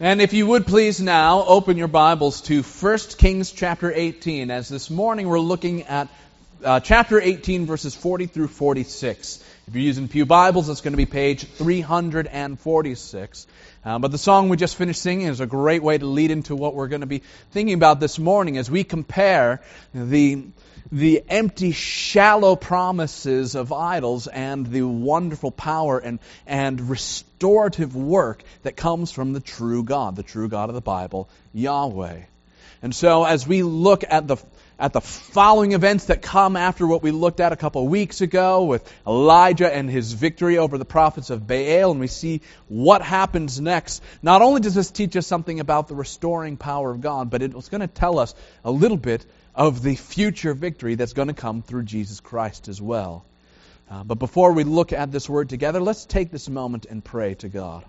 And if you would please now open your Bibles to 1 Kings chapter 18, as this morning we're looking at chapter 18 verses 40 through 46. If you're using Pew Bibles, it's going to be page 346. But the song we just finished singing is a great way to lead into what we're going to be thinking about this morning as we compare the empty, shallow promises of idols and the wonderful power and restorative work that comes from the true God of the Bible, Yahweh. And so as we look at the following events that come after what we looked at a couple of weeks ago with Elijah and his victory over the prophets of Baal, and we see what happens next, not only does this teach us something about the restoring power of God, but it's going to tell us a little bit of the future victory that's going to come through Jesus Christ as well. But before we look at this word together, let's take this moment and pray to God.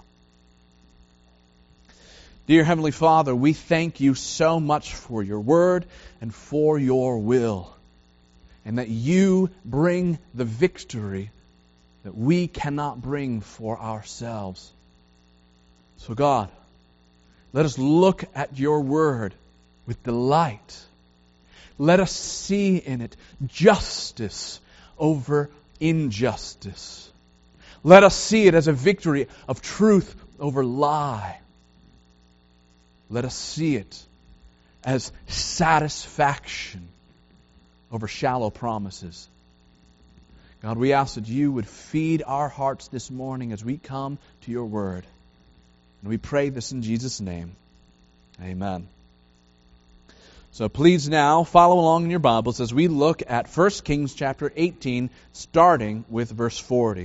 Dear Heavenly Father, we thank you so much for your word and for your will, and that you bring the victory that we cannot bring for ourselves. So God, let us look at your word with delight. Let us see in it justice over injustice. Let us see it as a victory of truth over lie. Let us see it as satisfaction over shallow promises. God, we ask that you would feed our hearts this morning as we come to your word. And we pray this in Jesus' name. Amen. So please now follow along in your Bibles as we look at 1 Kings chapter 18, starting with verse 40.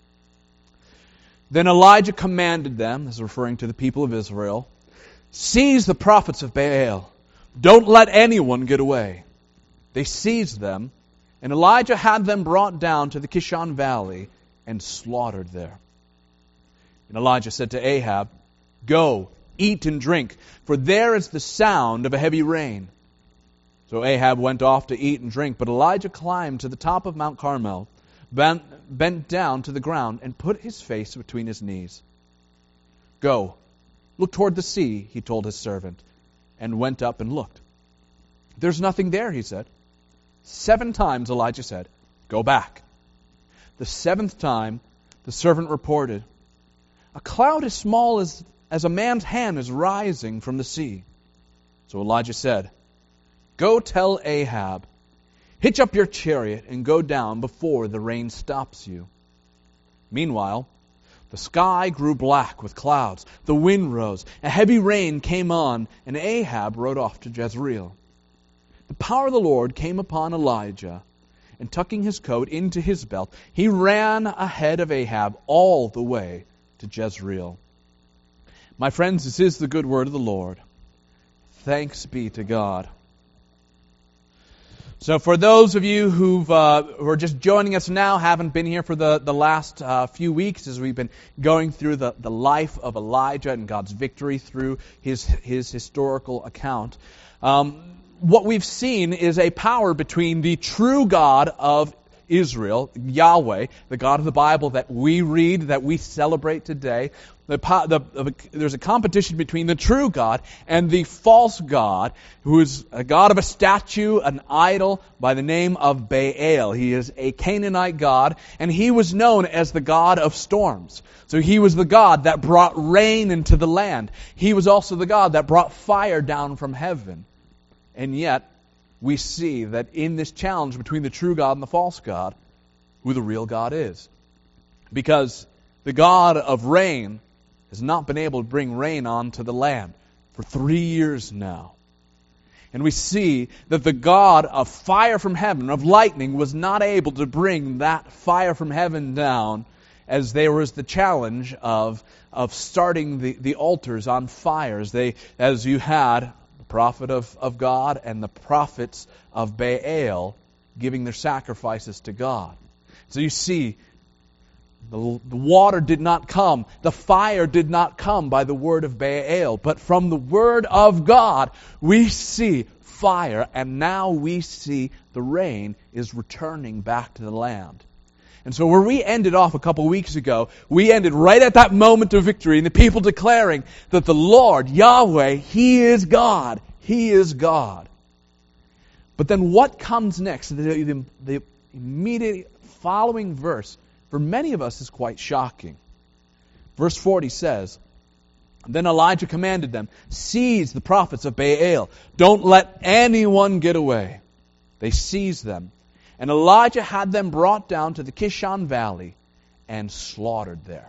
Then Elijah commanded them, this is referring to the people of Israel, "Seize the prophets of Baal. Don't let anyone get away." They seized them, and Elijah had them brought down to the Kishon Valley and slaughtered there. And Elijah said to Ahab, "Go, eat and drink, for there is the sound of a heavy rain." So Ahab went off to eat and drink, but Elijah climbed to the top of Mount Carmel, bent down to the ground, and put his face between his knees. "Go, look toward the sea," he told his servant, and went up and looked. "There's nothing there," he said. 7 times Elijah said, "Go back." The 7th time the servant reported, "A cloud as small as a man's hand is rising from the sea." So Elijah said, "Go tell Ahab, hitch up your chariot and go down before the rain stops you." Meanwhile, the sky grew black with clouds, the wind rose, a heavy rain came on, and Ahab rode off to Jezreel. The power of the Lord came upon Elijah, and tucking his coat into his belt, he ran ahead of Ahab all the way to Jezreel. My friends, this is the good word of the Lord. Thanks be to God. So for those of you who are just joining us now, haven't been here for the last few weeks as we've been going through the life of Elijah and God's victory through his historical account, what we've seen is a power between the true God of Israel, Yahweh, the God of the Bible that we read, that we celebrate today. There's a competition between the true God and the false God, who is a god of a statue, an idol by the name of Baal. He is a Canaanite god, and he was known as the god of storms. So he was the god that brought rain into the land. He was also the god that brought fire down from heaven. And yet, we see that in this challenge between the true God and the false God, who the real God is. Because the God of rain has not been able to bring rain onto the land for 3 years now. And we see that the God of fire from heaven, of lightning, was not able to bring that fire from heaven down, as there was the challenge of starting the altars on fires. As you had prophet of God and the prophets of Baal giving their sacrifices to God. So you see, the water did not come, the fire did not come by the word of Baal, but from the word of God we see fire, and now we see the rain is returning back to the land. And so where we ended off a couple weeks ago, we ended right at that moment of victory and the people declaring that the Lord, Yahweh, He is God. He is God. But then what comes next? The immediate following verse, for many of us, is quite shocking. Verse 40 says, Then Elijah commanded them, Seize the prophets of Baal. Don't let anyone get away. They seized them. And Elijah had them brought down to the Kishon Valley and slaughtered there.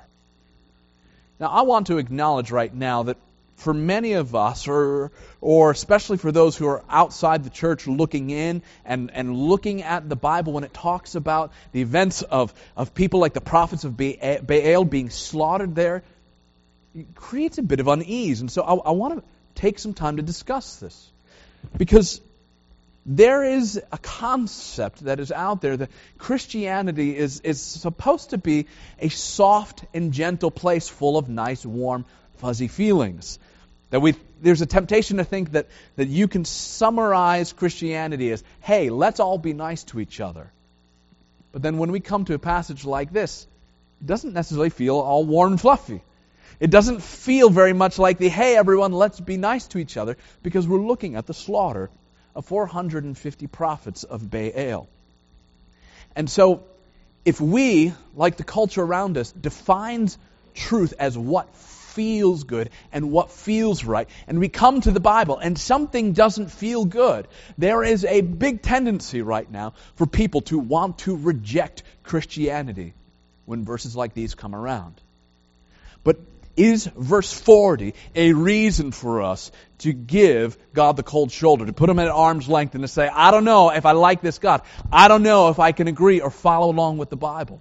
Now, I want to acknowledge right now that for many of us, or especially for those who are outside the church looking in and looking at the Bible when it talks about the events of people like the prophets of Baal being slaughtered there, it creates a bit of unease. And so I want to take some time to discuss this. Because there is a concept that is out there that Christianity is supposed to be a soft and gentle place full of nice, warm, fuzzy feelings. There's a temptation to think that you can summarize Christianity as, hey, let's all be nice to each other. But then when we come to a passage like this, it doesn't necessarily feel all warm and fluffy. It doesn't feel very much like the, hey, everyone, let's be nice to each other, because we're looking at the slaughter of 450 prophets of Baal. And so, if we, like the culture around us, defines truth as what feels good and what feels right, and we come to the Bible and something doesn't feel good, there is a big tendency right now for people to want to reject Christianity when verses like these come around. But is verse 40 a reason for us to give God the cold shoulder, to put Him at arm's length and to say, I don't know if I like this God. I don't know if I can agree or follow along with the Bible?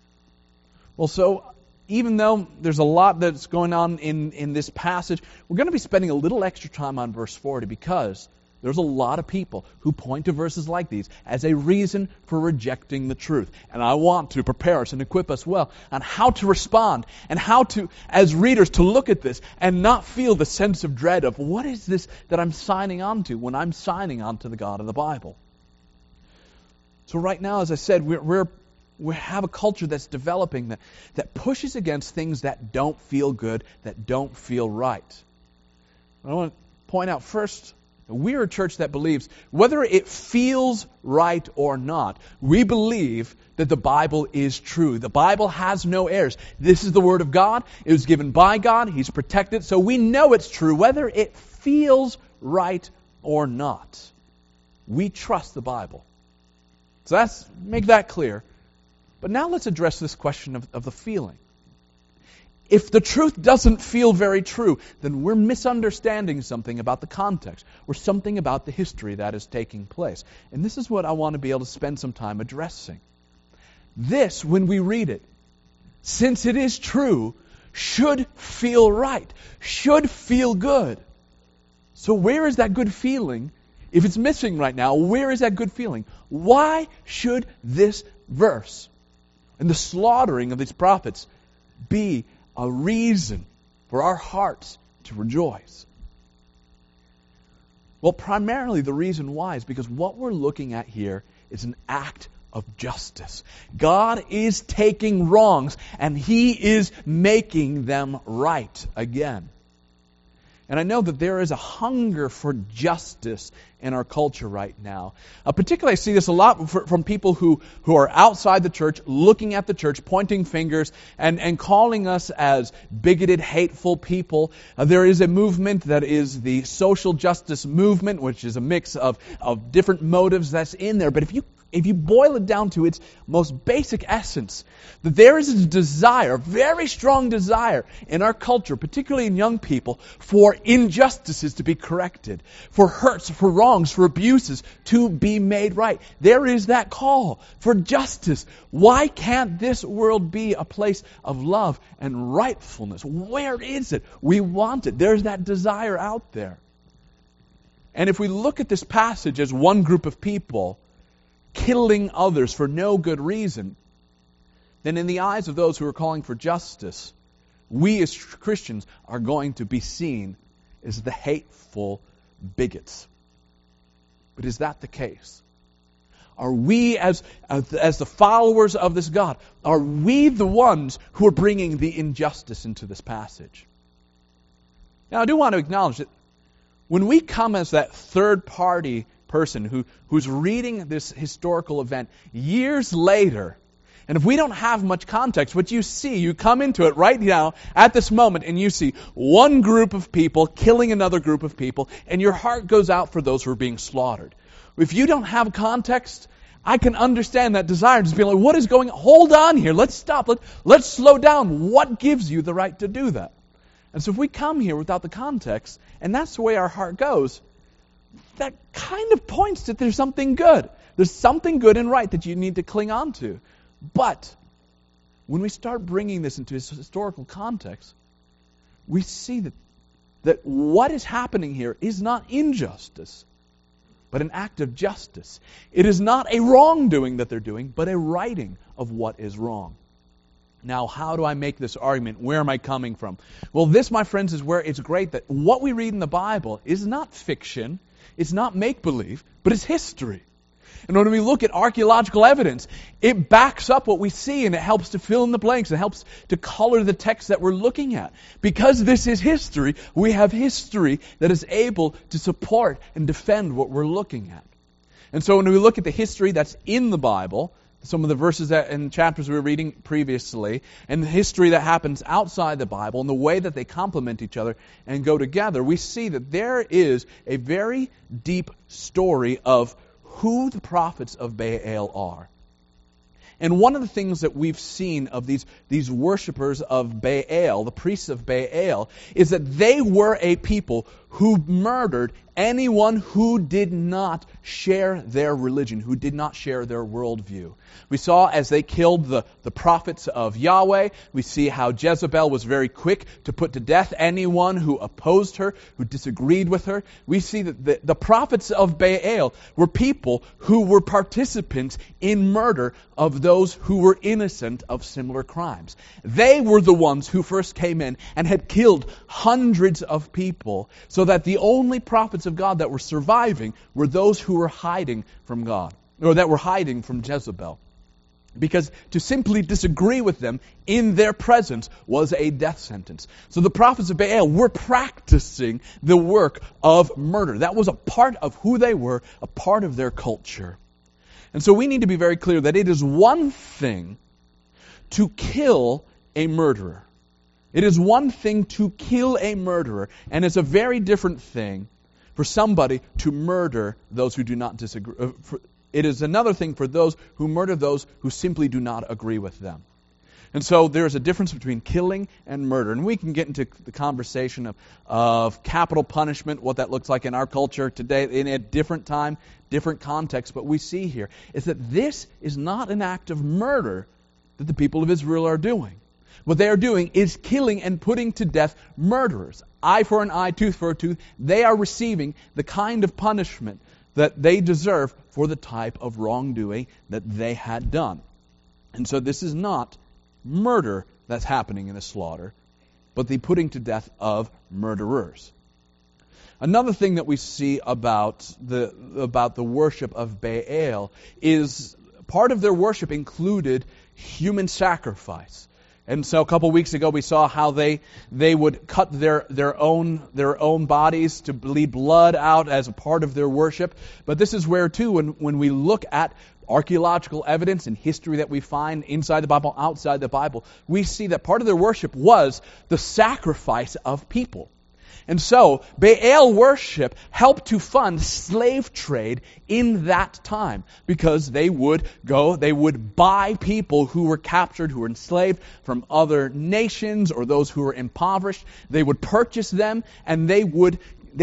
Well, so even though there's a lot that's going on in this passage, we're going to be spending a little extra time on verse 40 because there's a lot of people who point to verses like these as a reason for rejecting the truth. And I want to prepare us and equip us well on how to respond and how to, as readers, to look at this and not feel the sense of dread of what is this that I'm signing on to when I'm signing on to the God of the Bible. So right now, as I said, we have a culture that's developing that pushes against things that don't feel good, that don't feel right. I want to point out first, we're a church that believes, whether it feels right or not, we believe that the Bible is true. The Bible has no errors. This is the Word of God. It was given by God. He's protected. So we know it's true, whether it feels right or not. We trust the Bible. So make that clear. But now let's address this question of the feeling. If the truth doesn't feel very true, then we're misunderstanding something about the context or something about the history that is taking place. And this is what I want to be able to spend some time addressing. This, when we read it, since it is true, should feel right, should feel good. So where is that good feeling? If it's missing right now, where is that good feeling? Why should this verse and the slaughtering of these prophets be a reason for our hearts to rejoice? Well, primarily the reason why is because what we're looking at here is an act of justice. God is taking wrongs and He is making them right again. And I know that there is a hunger for justice in our culture right now. Particularly I see this a lot from people who are outside the church, looking at the church, pointing fingers, and calling us as bigoted, hateful people. There is a movement that is the social justice movement, which is a mix of different motives that's in there. But if you boil it down to its most basic essence, that there is a desire, a very strong desire in our culture, particularly in young people, for injustices to be corrected, for hurts, for wrongs, for abuses to be made right. There is that call for justice. Why can't this world be a place of love and rightfulness? Where is it? We want it. There's that desire out there. And if we look at this passage as one group of people killing others for no good reason, then in the eyes of those who are calling for justice, we as Christians are going to be seen as the hateful bigots. But is that the case? Are we, as the followers of this God, are we the ones who are bringing the injustice into this passage? Now, I do want to acknowledge that when we come as that third-party person who's reading this historical event years later, and if we don't have much context, what you see, you come into it right now, at this moment, and you see one group of people killing another group of people, and your heart goes out for those who are being slaughtered. If you don't have context, I can understand that desire to be like, what is going on? Hold on here. Let's stop. Let's slow down. What gives you the right to do that? And so if we come here without the context, and that's the way our heart goes, that kind of points that there's something good. There's something good and right that you need to cling on to. But when we start bringing this into its historical context, we see that what is happening here is not injustice, but an act of justice. It is not a wrongdoing that they're doing, but a righting of what is wrong. Now, how do I make this argument? Where am I coming from? Well, this, my friends, is where it's great that what we read in the Bible is not fiction, it's not make-believe, but it's history. And when we look at archaeological evidence, it backs up what we see and it helps to fill in the blanks. It helps to color the text that we're looking at. Because this is history, we have history that is able to support and defend what we're looking at. And so when we look at the history that's in the Bible, some of the verses and chapters we were reading previously, and the history that happens outside the Bible, and the way that they complement each other and go together, we see that there is a very deep story of who the prophets of Baal are. And one of the things that we've seen of these worshipers of Baal, the priests of Baal, is that they were a people who murdered anyone who did not share their religion, who did not share their worldview. We saw as they killed the prophets of Yahweh, we see how Jezebel was very quick to put to death anyone who opposed her, who disagreed with her. We see that the prophets of Baal were people who were participants in murder of those who were innocent of similar crimes. They were the ones who first came in and had killed hundreds of people, so that the only prophets of God that were surviving were those who were hiding from God, or that were hiding from Jezebel. Because to simply disagree with them in their presence was a death sentence. So the prophets of Baal were practicing the work of murder. That was a part of who they were, a part of their culture. And so we need to be very clear that it is one thing to kill a murderer. It is one thing to kill a murderer, and it's a very different thing for somebody to murder those who do not disagree. It is another thing for those who murder those who simply do not agree with them. And so there's a difference between killing and murder. And we can get into the conversation of capital punishment, what that looks like in our culture today, in a different time, different context. But we see here is that this is not an act of murder that the people of Israel are doing. What they are doing is killing and putting to death murderers. Eye for an eye, tooth for a tooth. They are receiving the kind of punishment that they deserve for the type of wrongdoing that they had done. And so this is not murder that's happening in a slaughter, but the putting to death of murderers. Another thing that we see about the worship of Baal is part of their worship included human sacrifice. And so a couple weeks ago we saw how they would cut their own bodies to bleed blood out as a part of their worship. But this is where too, when we look at archaeological evidence and history that we find inside the Bible, outside the Bible, we see that part of their worship was the sacrifice of people. And so, Baal worship helped to fund slave trade in that time, because they would buy people who were captured, who were enslaved from other nations or those who were impoverished. They would purchase them, and they would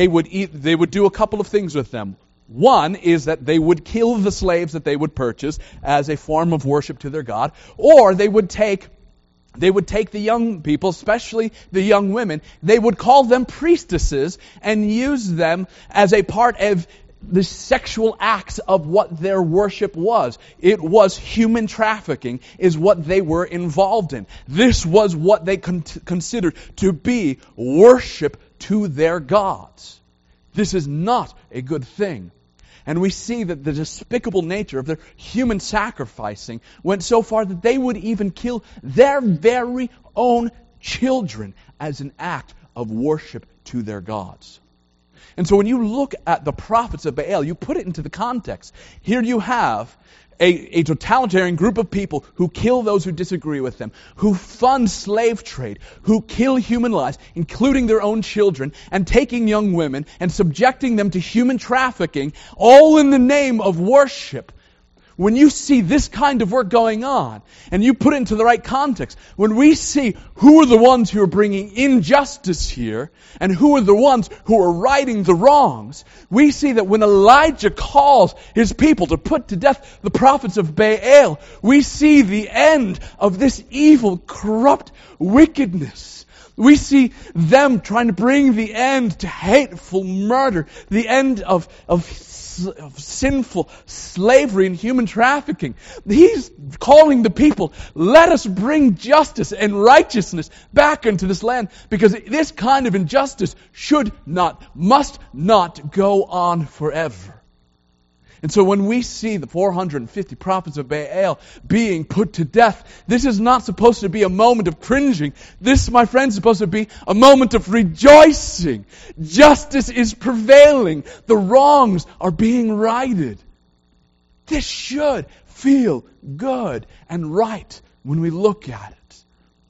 do a couple of things with them. One is that they would kill the slaves that they would purchase as a form of worship to their God, or they would take the young people, especially the young women, they would call them priestesses and use them as a part of the sexual acts of what their worship was. It was human trafficking is what they were involved in. This was what they considered to be worship to their gods. This is not a good thing. And we see that the despicable nature of their human sacrificing went so far that they would even kill their very own children as an act of worship to their gods. And so when you look at the prophets of Baal, you put it into the context. Here you have a totalitarian group of people who kill those who disagree with them, who fund slave trade, who kill human lives, including their own children, and taking young women and subjecting them to human trafficking, all in the name of worship. When you see this kind of work going on, and you put it into the right context, when we see who are the ones who are bringing injustice here, and who are the ones who are righting the wrongs, we see that when Elijah calls his people to put to death the prophets of Baal, we see the end of this evil, corrupt wickedness. We see them trying to bring the end to hateful murder, the end of sinful slavery and human trafficking. He's calling the people, let us bring justice and righteousness back into this land, because this kind of injustice should not, must not go on forever. And so when we see the 450 prophets of Baal being put to death, this is not supposed to be a moment of cringing. This, my friends, is supposed to be a moment of rejoicing. Justice is prevailing. The wrongs are being righted. This should feel good and right when we look at it.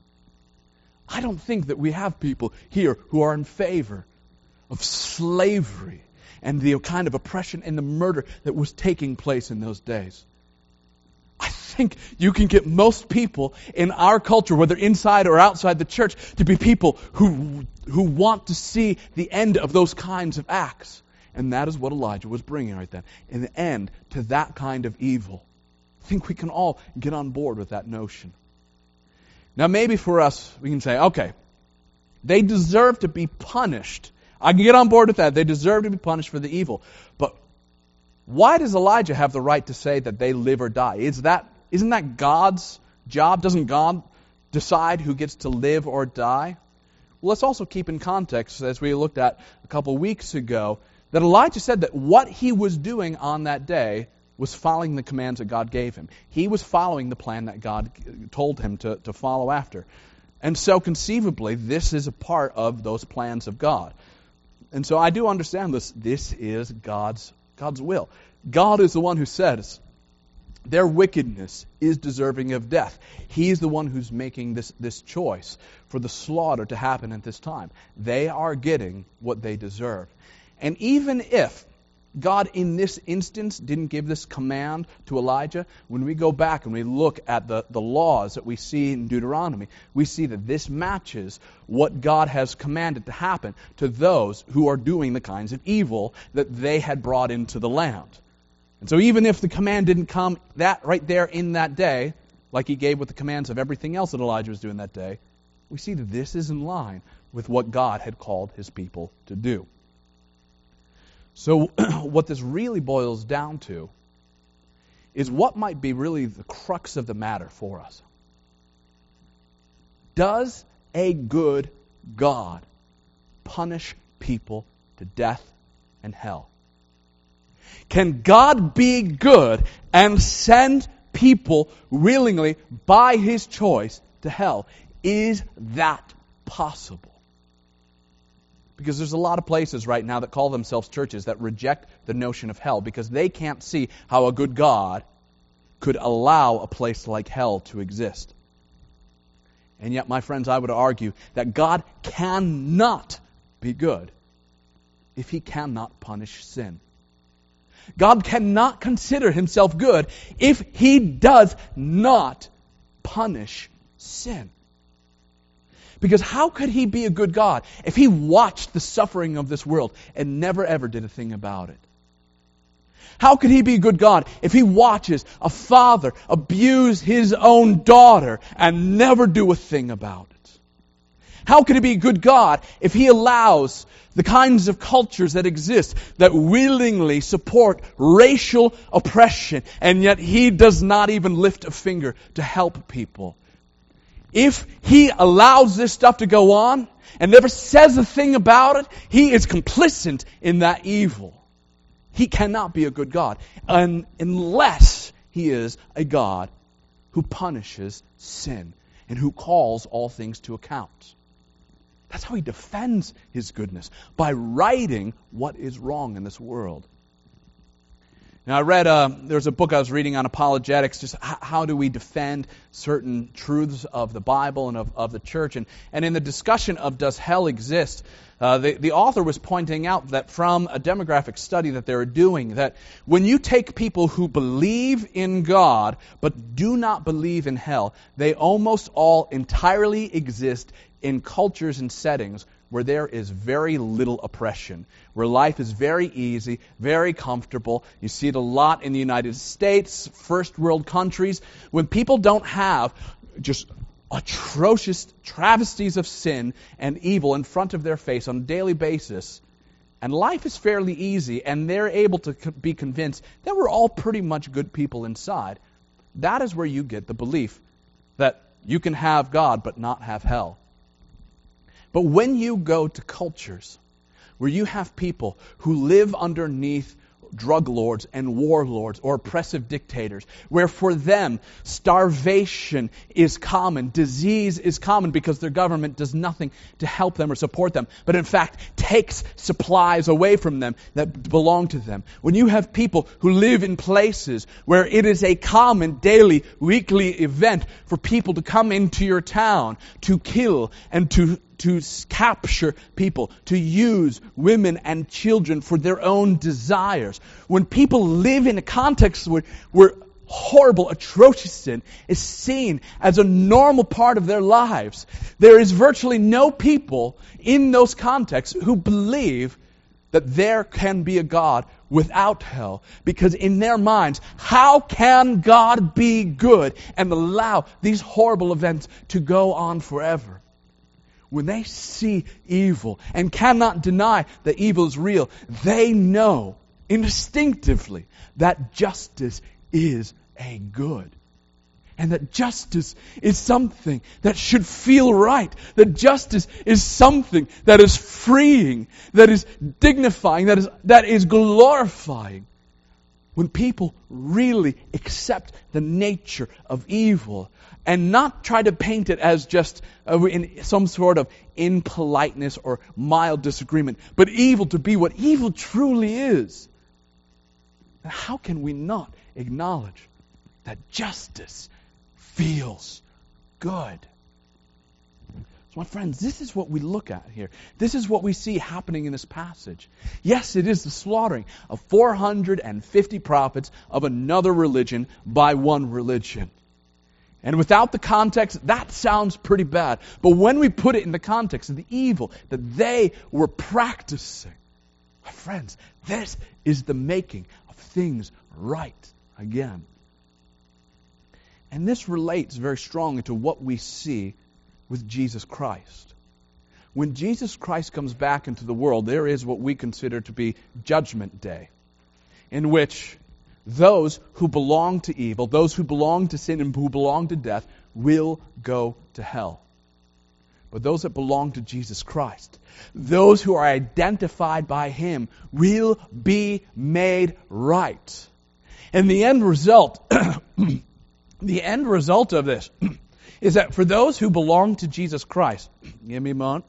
I don't think that we have people here who are in favor of slavery and the kind of oppression and the murder that was taking place in those days. I think you can get most people in our culture, whether inside or outside the church, to be people who want to see the end of those kinds of acts. And that is what Elijah was bringing right then, an end to that kind of evil. I think we can all get on board with that notion. Now maybe for us, we can say, okay, they deserve to be punished. I can get on board with that. They deserve to be punished for the evil. But why does Elijah have the right to say that they live or die? Isn't that God's job? Doesn't God decide who gets to live or die? Well, let's also keep in context, as we looked at a couple weeks ago, that Elijah said that what he was doing on that day was following the commands that God gave him. He was following the plan that God told him to follow after. And so conceivably, this is a part of those plans of God. And so I do understand this. This is God's will. God is the one who says their wickedness is deserving of death. He is the one who's making this choice for the slaughter to happen at this time. They are getting what they deserve. And even if God in this instance didn't give this command to Elijah, when we go back and we look at the laws that we see in Deuteronomy, we see that this matches what God has commanded to happen to those who are doing the kinds of evil that they had brought into the land. And so even if the command didn't come that right there in that day, like he gave with the commands of everything else that Elijah was doing that day, we see that this is in line with what God had called his people to do. So what this really boils down to is what might be really the crux of the matter for us. Does a good God punish people to death and hell? Can God be good and send people willingly by his choice to hell? Is that possible? Because there's a lot of places right now that call themselves churches that reject the notion of hell because they can't see how a good God could allow a place like hell to exist. And yet, my friends, I would argue that God cannot be good if he cannot punish sin. God cannot consider himself good if he does not punish sin. Because how could he be a good God if he watched the suffering of this world and never ever did a thing about it? How could he be a good God if he watches a father abuse his own daughter and never do a thing about it? How could he be a good God if he allows the kinds of cultures that exist that willingly support racial oppression and yet he does not even lift a finger to help people? If he allows this stuff to go on and never says a thing about it, he is complicit in that evil. He cannot be a good God unless He is a God who punishes sin and who calls all things to account. That's how He defends His goodness, by righting what is wrong in this world. Now, I read, there's a book I was reading on apologetics, just how do we defend certain truths of the Bible and of the church. And in the discussion of does hell exist, the author was pointing out that from a demographic study that they were doing, that when you take people who believe in God but do not believe in hell, they almost all entirely exist in cultures and settings where there is very little oppression, where life is very easy, very comfortable. You see it a lot in the United States, first world countries, when people don't have just atrocious travesties of sin and evil in front of their face on a daily basis. And life is fairly easy, and they're able to be convinced that we're all pretty much good people inside. That is where you get the belief that you can have God but not have hell. But when you go to cultures where you have people who live underneath drug lords and warlords or oppressive dictators, where for them starvation is common, disease is common because their government does nothing to help them or support them, but in fact takes supplies away from them that belong to them. When you have people who live in places where it is a common daily, weekly event for people to come into your town, to kill and to capture people, to use women and children for their own desires. When people live in a context where horrible, atrocious sin is seen as a normal part of their lives, there is virtually no people in those contexts who believe that there can be a God without hell. Because in their minds, how can God be good and allow these horrible events to go on forever? When they see evil and cannot deny that evil is real, they know instinctively that justice is a good. And that justice is something that should feel right. That justice is something that is freeing, that is dignifying, that is glorifying. When people really accept the nature of evil and not try to paint it as just in some sort of impoliteness or mild disagreement, but evil to be what evil truly is, then how can we not acknowledge that justice feels good? So my friends, this is what we look at here. This is what we see happening in this passage. Yes, it is the slaughtering of 450 prophets of another religion by one religion. And without the context, that sounds pretty bad. But when we put it in the context of the evil that they were practicing, my friends, this is the making of things right again. And this relates very strongly to what we see with Jesus Christ. When Jesus Christ comes back into the world, there is what we consider to be Judgment Day, in which those who belong to evil, those who belong to sin and who belong to death, will go to hell. But those that belong to Jesus Christ, those who are identified by Him, will be made right. And the end result, the end result of this is that for those who belong to Jesus Christ, give me a moment.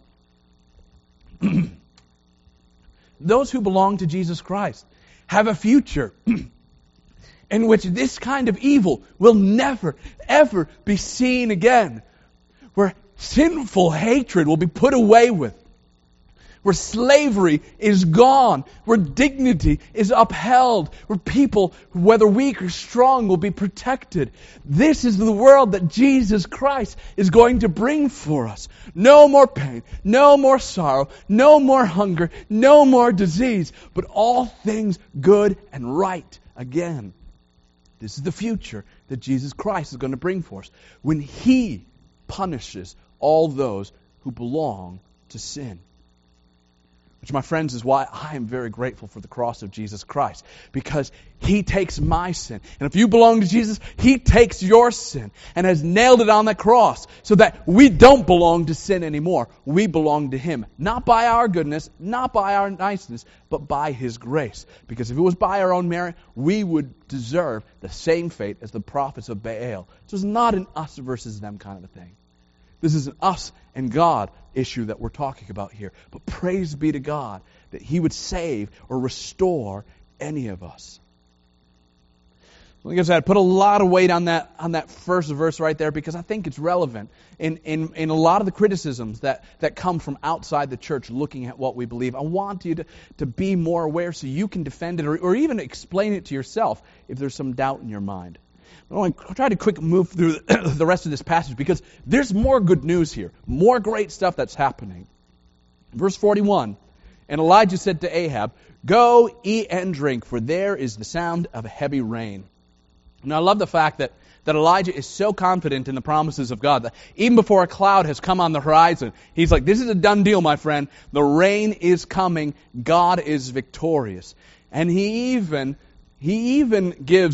Those who belong to Jesus Christ have a future in which this kind of evil will never, ever be seen again. Where sinful hatred will be put away with. Where slavery is gone. Where dignity is upheld. Where people, whether weak or strong, will be protected. This is the world that Jesus Christ is going to bring for us. No more pain. No more sorrow. No more hunger. No more disease. But all things good and right again. This is the future that Jesus Christ is going to bring for us. When He punishes all those who belong to sin. Which, my friends, is why I am very grateful for the cross of Jesus Christ. Because He takes my sin. And if you belong to Jesus, He takes your sin and has nailed it on the cross so that we don't belong to sin anymore. We belong to Him. Not by our goodness, not by our niceness, but by His grace. Because if it was by our own merit, we would deserve the same fate as the prophets of Baal. So it's not an us versus them kind of a thing. This is an us and God issue that we're talking about here. But praise be to God that He would save or restore any of us. Like I said, I put a lot of weight on that first verse right there because I think it's relevant in a lot of the criticisms that come from outside the church looking at what we believe. I want you to be more aware so you can defend it or even explain it to yourself if there's some doubt in your mind. I want to try to quick move through the rest of this passage because there's more good news here, more great stuff that's happening. Verse 41, and Elijah said to Ahab, "Go, eat and drink, for there is the sound of heavy rain." Now I love the fact that Elijah is so confident in the promises of God that even before a cloud has come on the horizon, he's like, this is a done deal, my friend. The rain is coming. God is victorious. And he even gives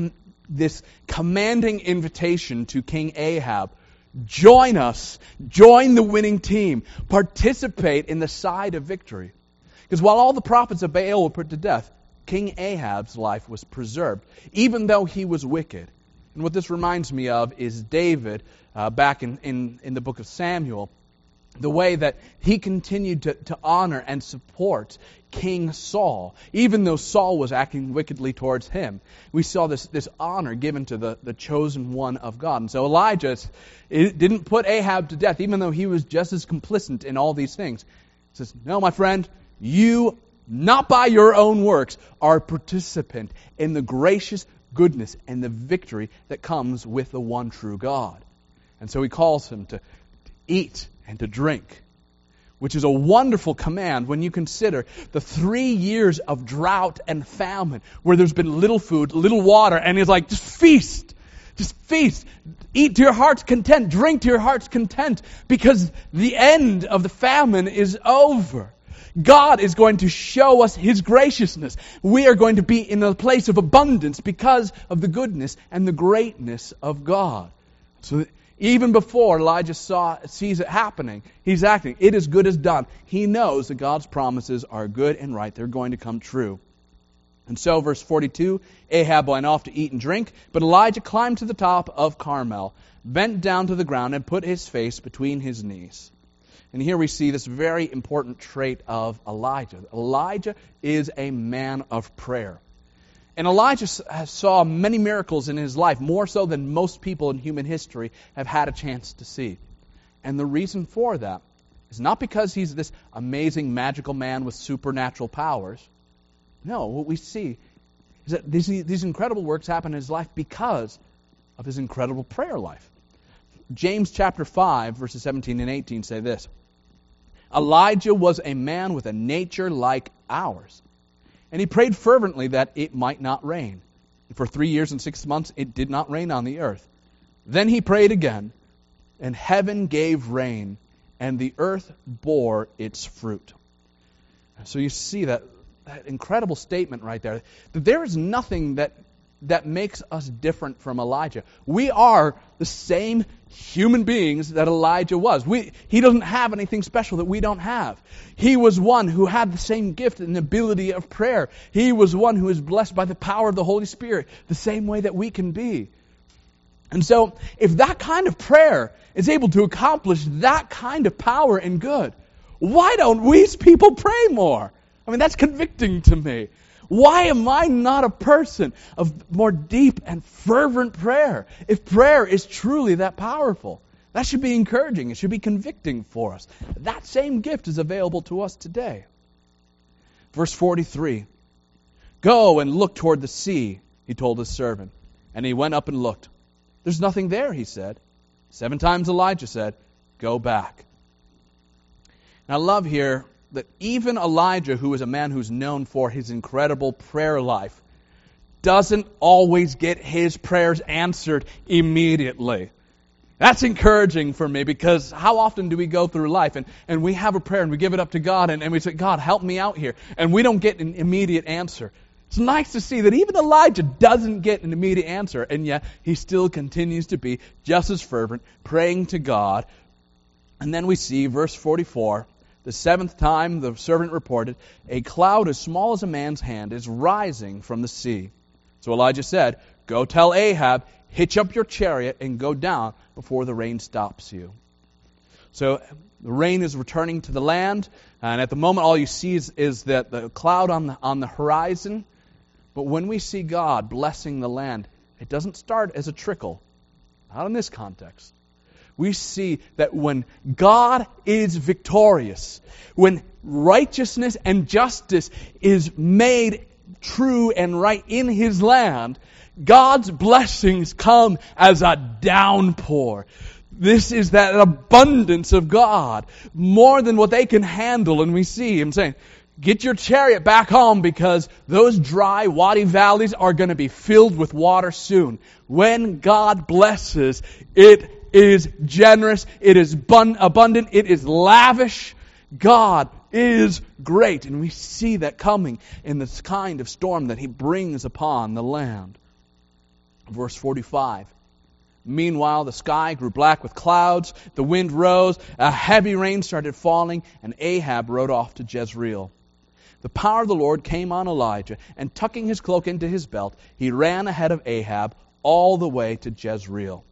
this commanding invitation to King Ahab. Join us. Join the winning team. Participate in the side of victory. Because while all the prophets of Baal were put to death, King Ahab's life was preserved, even though he was wicked. And what this reminds me of is David, back in the book of Samuel, the way that he continued to honor and support King Saul, even though Saul was acting wickedly towards him. We saw this honor given to the chosen one of God. And so Elijah didn't put Ahab to death, even though he was just as complicit in all these things. He says, no, my friend, you, not by your own works, are a participant in the gracious goodness and the victory that comes with the one true God. And so he calls him to eat and to drink, which is a wonderful command when you consider the 3 years of drought and famine where there's been little food, little water, and he's like, just feast. Just feast. Eat to your heart's content. Drink to your heart's content because the end of the famine is over. God is going to show us His graciousness. We are going to be in a place of abundance because of the goodness and the greatness of God. So even before Elijah sees it happening, he's acting. It is good as done. He knows that God's promises are good and right. They're going to come true. And so, verse 42, Ahab went off to eat and drink, but Elijah climbed to the top of Carmel, bent down to the ground, and put his face between his knees. And here we see this very important trait of Elijah. Elijah is a man of prayer. And Elijah saw many miracles in his life, more so than most people in human history have had a chance to see. And the reason for that is not because he's this amazing magical man with supernatural powers. No, what we see is that these incredible works happen in his life because of his incredible prayer life. James chapter 5, verses 17 and 18 say this. Elijah was a man with a nature like ours, and he prayed fervently that it might not rain. And for 3 years and 6 months it did not rain on the earth. Then he prayed again, and heaven gave rain, and the earth bore its fruit. So you see that incredible statement right there, that there is nothing that makes us different from Elijah. We are the same human beings that Elijah was. He doesn't have anything special that we don't have. He was one who had the same gift and ability of prayer. He was one who is blessed by the power of the Holy Spirit, the same way that we can be. And so, if that kind of prayer is able to accomplish that kind of power and good, why don't we as people pray more? I mean, that's convicting to me. Why am I not a person of more deep and fervent prayer? If prayer is truly that powerful, that should be encouraging. It should be convicting for us. That same gift is available to us today. Verse 43, "Go and look toward the sea," he told his servant. And he went up and looked. "There's nothing there," he said. 7 times Elijah said, "Go back." And I love here that even Elijah, who is a man who's known for his incredible prayer life, doesn't always get his prayers answered immediately. That's encouraging for me, because how often do we go through life and we have a prayer and we give it up to God and we say, God, help me out here. And we don't get an immediate answer. It's nice to see that even Elijah doesn't get an immediate answer, and yet he still continues to be just as fervent, praying to God. And then we see verse 44, the seventh time the servant reported, a cloud as small as a man's hand is rising from the sea. So Elijah said, go tell Ahab, hitch up your chariot and go down before the rain stops you. So the rain is returning to the land, and at the moment all you see is that the cloud on the horizon. But when we see God blessing the land, it doesn't start as a trickle. Not in this context. We see that when God is victorious, when righteousness and justice is made true and right in His land, God's blessings come as a downpour. This is that abundance of God, more than what they can handle. And we see Him saying, get your chariot back home, because those dry, Wadi valleys are going to be filled with water soon. When God blesses, it is generous, it is abundant, it is lavish. God is great. And we see that coming in this kind of storm that He brings upon the land. Verse 45. Meanwhile, the sky grew black with clouds, the wind rose, a heavy rain started falling, and Ahab rode off to Jezreel. The power of the Lord came on Elijah, and tucking his cloak into his belt, he ran ahead of Ahab all the way to Jezreel.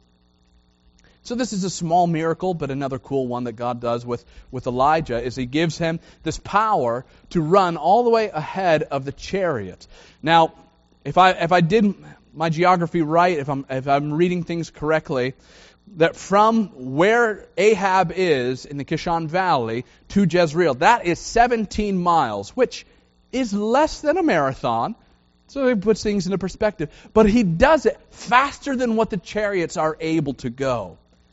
So this is a small miracle, but another cool one that God does with Elijah is He gives him this power to run all the way ahead of the chariot. Now, if I did my geography right, if I'm reading things correctly, that from where Ahab is in the Kishon Valley to Jezreel, that is 17 miles, which is less than a marathon. So it puts things into perspective. But he does it faster than what the chariots are able to go.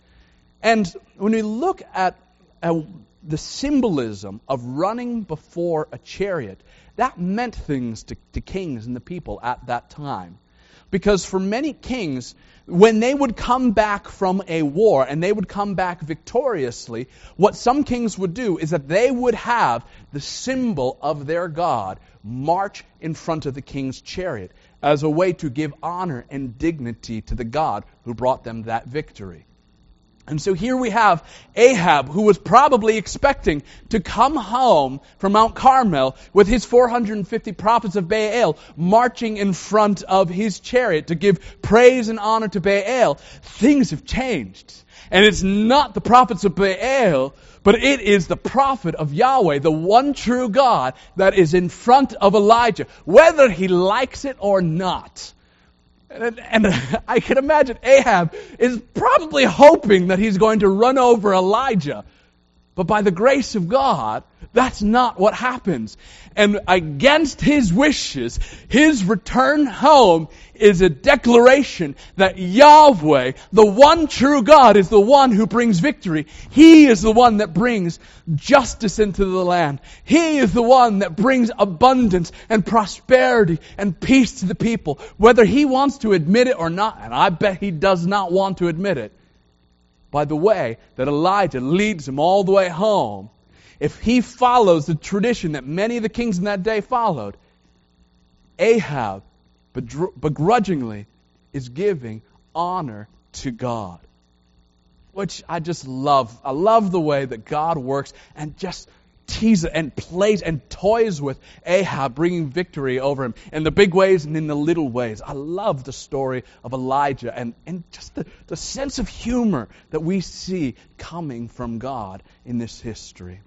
And when we look at the symbolism of running before a chariot, that meant things to kings and the people at that time. Because for many kings, when they would come back from a war and they would come back victoriously, what some kings would do is that they would have the symbol of their god march in front of the king's chariot as a way to give honor and dignity to the God who brought them that victory. And so here we have Ahab, who was probably expecting to come home from Mount Carmel with his 450 prophets of Baal marching in front of his chariot to give praise and honor to Baal. Things have changed. And it's not the prophets of Baal, but it is the prophet of Yahweh, the one true God, that is in front of Elijah, whether he likes it or not. And I can imagine Ahab is probably hoping that he's going to run over Elijah. But by the grace of God, that's not what happens. And against his wishes, his return home is a declaration that Yahweh, the one true God, is the one who brings victory. He is the one that brings justice into the land. He is the one that brings abundance and prosperity and peace to the people, whether he wants to admit it or not. And I bet he does not want to admit it. By the way that Elijah leads him all the way home, if he follows the tradition that many of the kings in that day followed, Ahab begrudgingly is giving honor to God. Which I just love. I love the way that God works and just teases and plays and toys with Ahab, bringing victory over him in the big ways and in the little ways. I love the story of Elijah and just the sense of humor that we see coming from God in this history.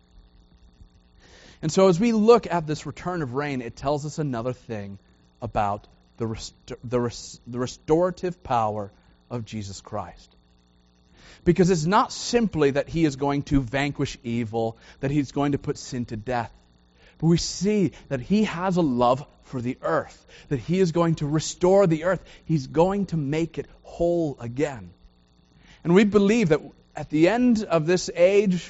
And so as we look at this return of rain, it tells us another thing about the restorative power of Jesus Christ. Because it's not simply that He is going to vanquish evil, that He's going to put sin to death. But we see that He has a love for the earth, that He is going to restore the earth. He's going to make it whole again. And we believe that at the end of this age,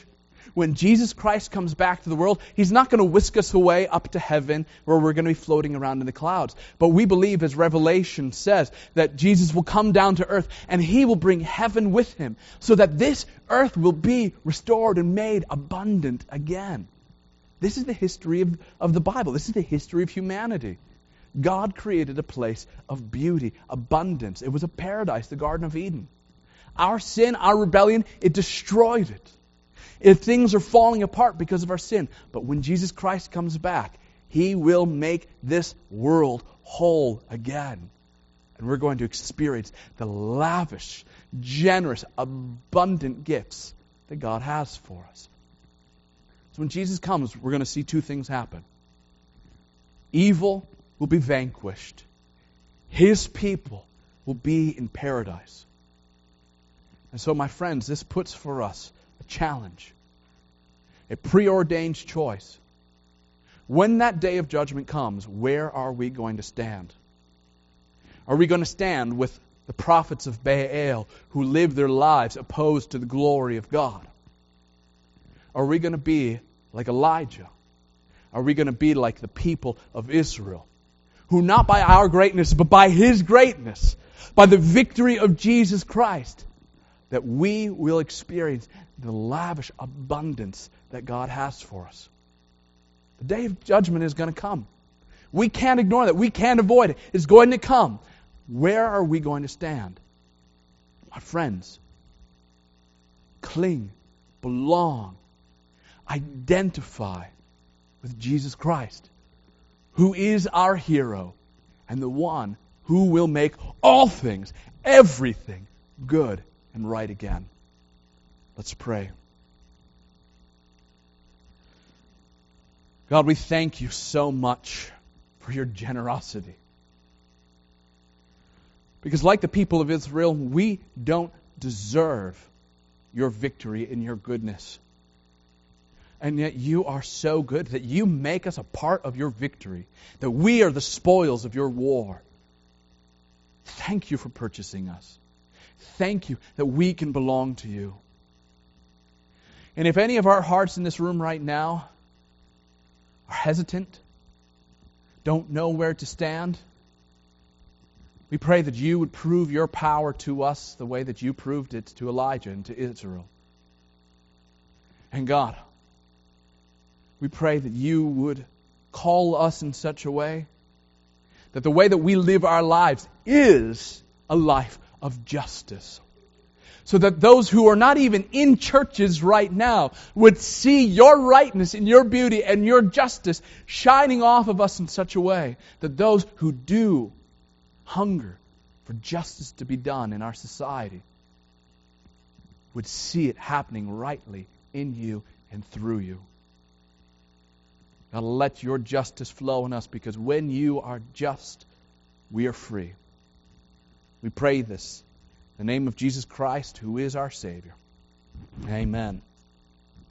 When Jesus Christ comes back to the world, He's not going to whisk us away up to heaven where we're going to be floating around in the clouds. But we believe, as Revelation says, that Jesus will come down to earth and He will bring heaven with Him so that this earth will be restored and made abundant again. This is the history of the Bible. This is the history of humanity. God created a place of beauty, abundance. It was a paradise, the Garden of Eden. Our sin, our rebellion, it destroyed it. If things are falling apart because of our sin. But when Jesus Christ comes back, He will make this world whole again. And we're going to experience the lavish, generous, abundant gifts that God has for us. So when Jesus comes, we're going to see two things happen. Evil will be vanquished. His people will be in paradise. And so, my friends, this puts for us a challenge, a preordained choice. When that day of judgment comes, where are we going to stand? Are we going to stand with the prophets of Baal who lived their lives opposed to the glory of God? Are we going to be like Elijah? Are we going to be like the people of Israel, who not by our greatness, but by His greatness, by the victory of Jesus Christ, that we will experience the lavish abundance that God has for us? The day of judgment is going to come. We can't ignore that. We can't avoid it. It's going to come. Where are we going to stand? My friends, cling, belong, identify with Jesus Christ, who is our hero and the one who will make all things, everything, good and right again. Let's pray. God, we thank You so much for Your generosity. Because like the people of Israel, we don't deserve Your victory and Your goodness. And yet You are so good that You make us a part of Your victory, that we are the spoils of Your war. Thank You for purchasing us. Thank You that we can belong to You. And if any of our hearts in this room right now are hesitant, don't know where to stand, we pray that You would prove Your power to us the way that You proved it to Elijah and to Israel. And God, we pray that You would call us in such a way that the way that we live our lives is a life of justice. So that those who are not even in churches right now would see Your rightness and Your beauty and Your justice shining off of us in such a way that those who do hunger for justice to be done in our society would see it happening rightly in You and through You. God, let Your justice flow in us, because when You are just, we are free. We pray this in the name of Jesus Christ, who is our Savior. Amen.